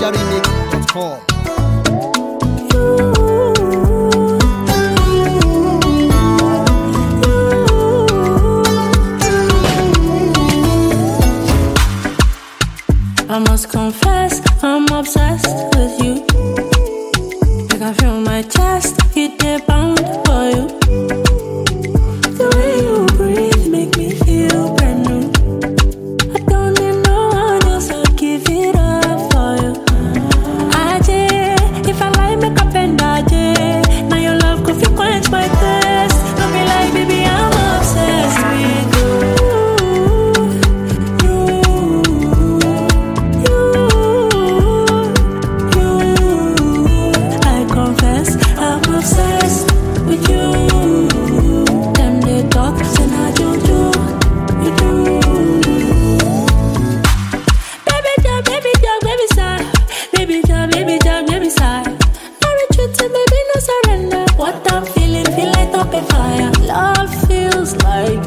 NigerRemix.com. I must confess, I'm obsessed with you. I can feel my chest, it dey bound for you. The way you breathe make me feel brand new. I don't need no one else, I'll give it up for you. Aje, if I lie, make up and aje. Now your love could feel quench my thirst. Don't be like, baby, I'm obsessed with you.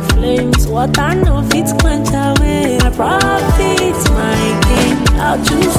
What I know fits quench away. I profit my gain. I'll choose